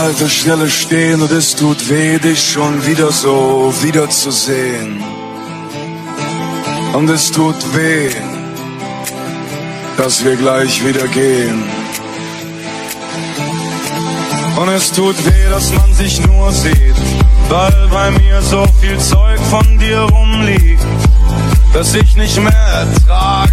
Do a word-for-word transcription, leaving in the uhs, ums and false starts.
Haltestelle stehen und es tut weh, dich schon wieder so wiederzusehen. Und es tut weh, dass wir gleich wieder gehen. Und es tut weh, dass man sich nur sieht, weil bei mir so viel Zeug von dir rumliegt, dass ich nicht mehr ertrage.